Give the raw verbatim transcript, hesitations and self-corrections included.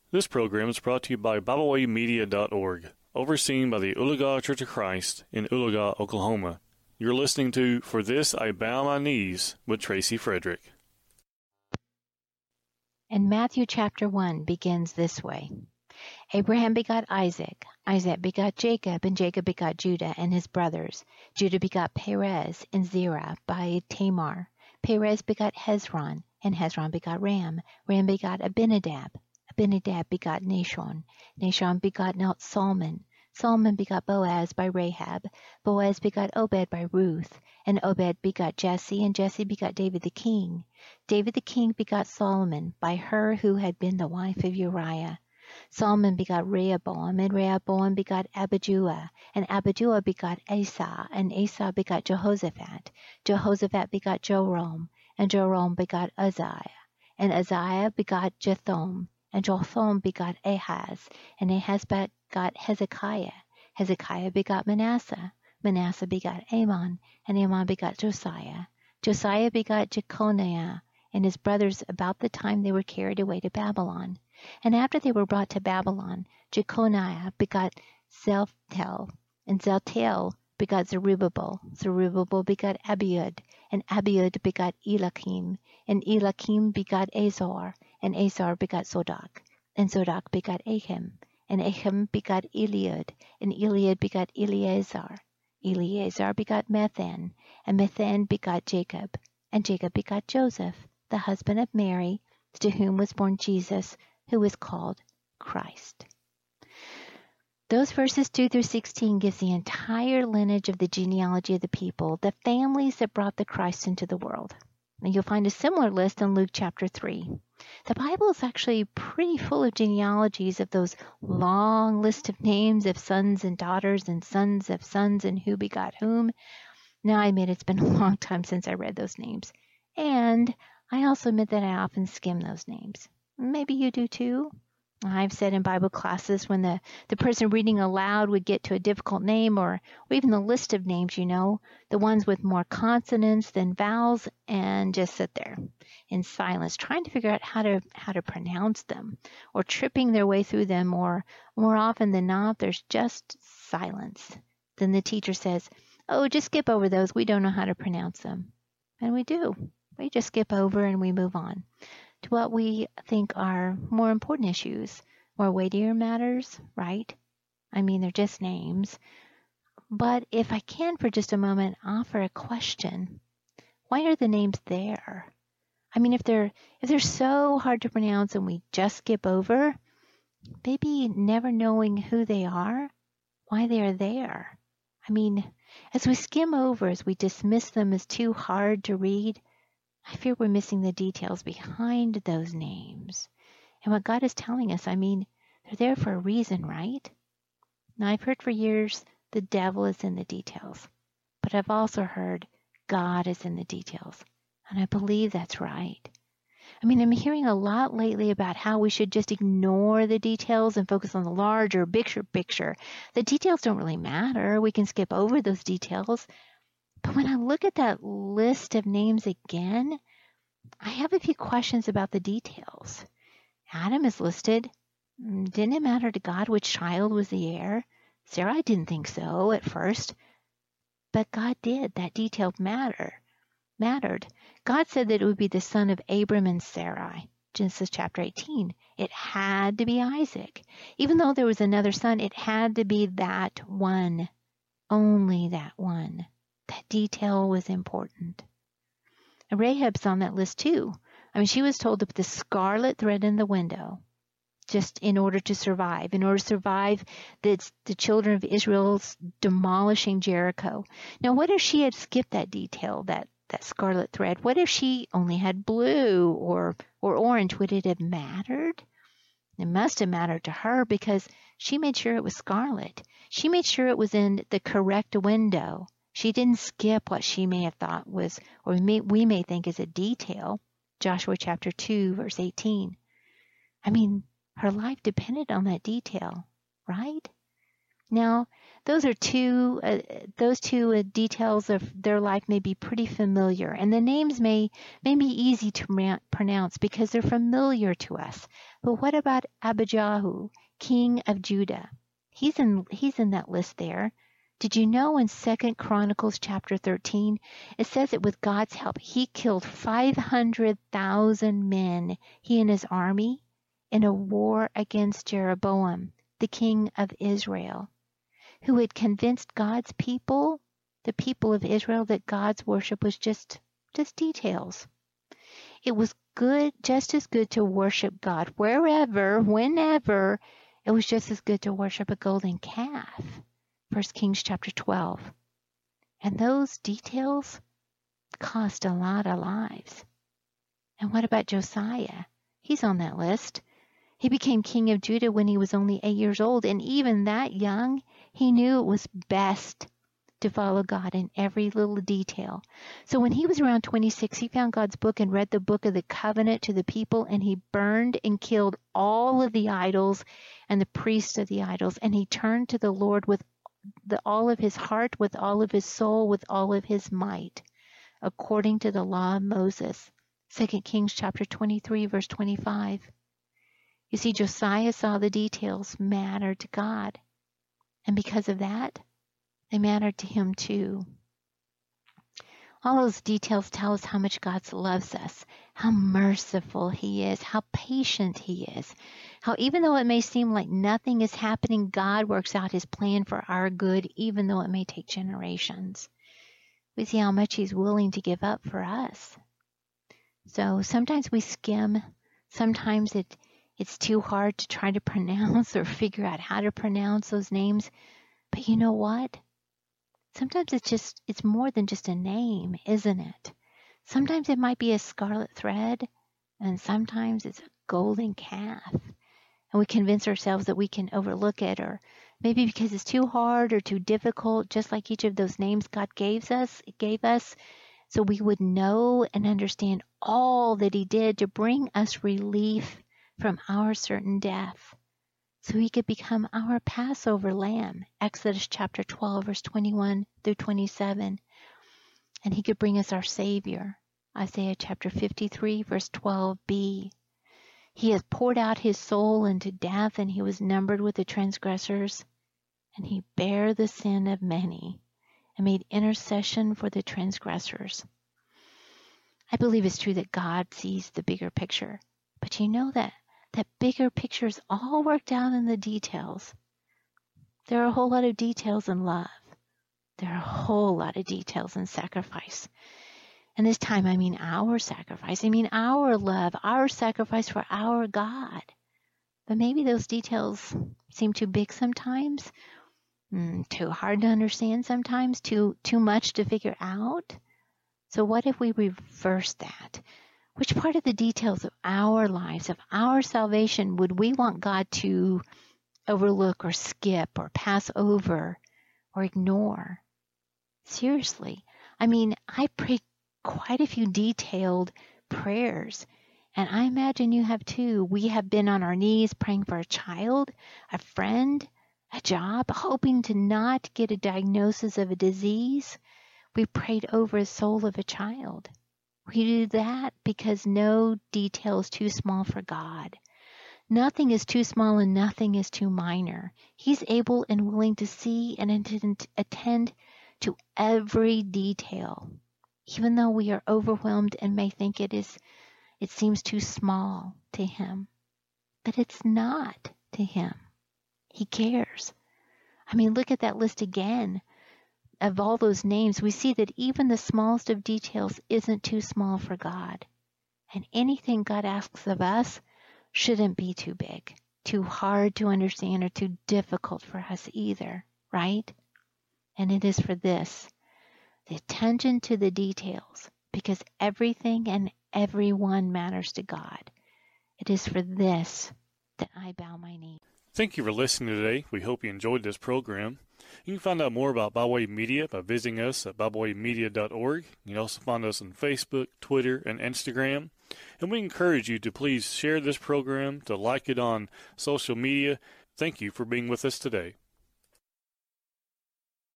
This program is brought to you by Bible Way Media dot org, overseen by the Oologah Church of Christ in Oologah, Oklahoma. You're listening to For This I Bow My Knees with Tracy Frederick. And Matthew chapter one begins this way. Abraham begot Isaac, Isaac begot Jacob, and Jacob begot Judah and his brothers. Judah begot Perez and Zerah by Tamar. Perez begot Hezron, and Hezron begot Ram. Ram begot Abinadab. Abinadab begot Nashon. Nashon begot Salmon. Salmon begot Boaz by Rahab. Boaz begot Obed by Ruth. And Obed begot Jesse, and Jesse begot David the king. David the king begot Solomon by her who had been the wife of Uriah. Solomon begot Rehoboam, and Rehoboam begot Abijah, and Abijah begot Asa, and Asa begot Jehoshaphat. Jehoshaphat begot Joram, and Joram begot Uzziah, and Uzziah begot Jotham, and Jotham begot Ahaz, and Ahaz begot Hezekiah. Hezekiah begot Manasseh, Manasseh begot Amon, and Amon begot Josiah. Josiah begot Jeconiah, and his brothers about the time they were carried away to Babylon. And after they were brought to Babylon, Jeconiah begot Shealtiel, and Shealtiel begot Zerubbabel. Zerubbabel begot Abiud, and Abiud begot Eliakim, and Eliakim begot Azor, and Azor begot Sodok, and Sodok begot Achim, and Achim begot Eliud, and Eliud begot Eleazar. Eleazar begot Methan, and Methan begot Jacob, and Jacob begot Joseph, the husband of Mary, to whom was born Jesus, who is called Christ. Those verses two through sixteen gives the entire lineage of the genealogy of the people, the families that brought the Christ into the world. And you'll find a similar list in Luke chapter three. The Bible is actually pretty full of genealogies of those long list of names of sons and daughters and sons of sons and who begot whom. Now, I admit it's been a long time since I read those names. And I also admit that I often skim those names. Maybe you do too. I've said in Bible classes when the, the person reading aloud would get to a difficult name or, or even the list of names, you know, the ones with more consonants than vowels, and just sit there in silence trying to figure out how to how to pronounce them or tripping their way through them, or more often than not, there's just silence. Then the teacher says, oh, just skip over those. We don't know how to pronounce them. And we do. We just skip over and we move on to what we think are more important issues, more weightier matters, right? I mean, they're just names. But if I can for just a moment offer a question, why are the names there? I mean, if they're if they're so hard to pronounce and we just skip over, maybe never knowing who they are, why they are there. I mean, as we skim over, as we dismiss them as too hard to read, I fear we're missing the details behind those names. And what God is telling us, I mean, they're there for a reason, right? Now, I've heard for years the devil is in the details. But I've also heard God is in the details. And I believe that's right. I mean, I'm hearing a lot lately about how we should just ignore the details and focus on the larger, bigger picture. The details don't really matter. We can skip over those details. But when I look at that list of names again, I have a few questions about the details. Adam is listed. Didn't it matter to God which child was the heir? Sarah didn't think so at first. But God did. That detail matter, mattered. God said that it would be the son of Abram and Sarai. Genesis chapter eighteen. It had to be Isaac. Even though there was another son, it had to be that one. Only that one. That detail was important. And Rahab's on that list too. I mean, she was told to put the scarlet thread in the window just in order to survive, in order to survive the, the children of Israel's demolishing Jericho. Now, what if she had skipped that detail, that, that scarlet thread? What if she only had blue or, or orange? Would it have mattered? It must have mattered to her because she made sure it was scarlet. She made sure it was in the correct window. She didn't skip what she may have thought was, or may, we may think is a detail. Joshua chapter two, verse eighteen. I mean, her life depended on that detail, right? Now, those are two, uh, those two uh, details of their life may be pretty familiar, and the names may, may be easy to ma- pronounce because they're familiar to us. But what about Abijah, king of Judah? He's in, he's in that list there. Did you know in Second Chronicles chapter thirteen, it says that with God's help, he killed five hundred thousand men, he and his army, in a war against Jeroboam, the king of Israel, who had convinced God's people, the people of Israel, that God's worship was just, just details. It was good, just as good to worship God wherever, whenever. It was just as good to worship a golden calf. First Kings chapter twelve. And those details cost a lot of lives. And what about Josiah? He's on that list. He became king of Judah when he was only eight years old, and even that young, he knew it was best to follow God in every little detail. So when he was around twenty-six, he found God's book and read the book of the covenant to the people, and he burned and killed all of the idols and the priests of the idols, and he turned to the Lord with the, all of his heart, with all of his soul, with all of his might, according to the law of Moses. Second Kings chapter twenty-three, verse twenty-five. You see, Josiah saw the details matter to God, and because of that, they mattered to him too. All those details tell us how much God loves us, how merciful he is, how patient he is, how even though it may seem like nothing is happening, God works out his plan for our good, even though it may take generations. We see how much he's willing to give up for us. So sometimes we skim, sometimes it It's too hard to try to pronounce or figure out how to pronounce those names. But you know what? Sometimes it's just, it's more than just a name, isn't it? Sometimes it might be a scarlet thread, and sometimes it's a golden calf. And we convince ourselves that we can overlook it, or maybe because it's too hard or too difficult, just like each of those names God gave us, gave us, so we would know and understand all that he did to bring us relief from our certain death, so he could become our Passover lamb, Exodus chapter twelve, verse twenty-one through twenty-seven, and he could bring us our Savior, Isaiah chapter fifty-three, verse twelve b. He has poured out his soul into death, and he was numbered with the transgressors, and he bare the sin of many, and made intercession for the transgressors. I believe it's true that God sees the bigger picture, but you know that That bigger picture is all worked out in the details. There are a whole lot of details in love. There are a whole lot of details in sacrifice. And this time, I mean our sacrifice. I mean our love, our sacrifice for our God. But maybe those details seem too big sometimes, mm, too hard to understand sometimes, too, too much to figure out. So what if we reverse that? Which part of the details of our lives, of our salvation, would we want God to overlook or skip or pass over or ignore? Seriously. I mean, I prayed quite a few detailed prayers, and I imagine you have too. We have been on our knees praying for a child, a friend, a job, hoping to not get a diagnosis of a disease. We prayed over the soul of a child. We do that because no detail is too small for God. Nothing is too small and nothing is too minor. He's able and willing to see and attend to every detail, even though we are overwhelmed and may think it is, it seems too small to him. But it's not to him. He cares. I mean, look at that list again. Of all those names, we see that even the smallest of details isn't too small for God. And anything God asks of us shouldn't be too big, too hard to understand, or too difficult for us either, right? And it is for this, the attention to the details, because everything and everyone matters to God. It is for this that I bow my knee. Thank you for listening today. We hope you enjoyed this program. You can find out more about Bible Way Media by visiting us at bible way media dot org. You can also find us on Facebook, Twitter, and Instagram. And we encourage you to please share this program, to like it on social media. Thank you for being with us today.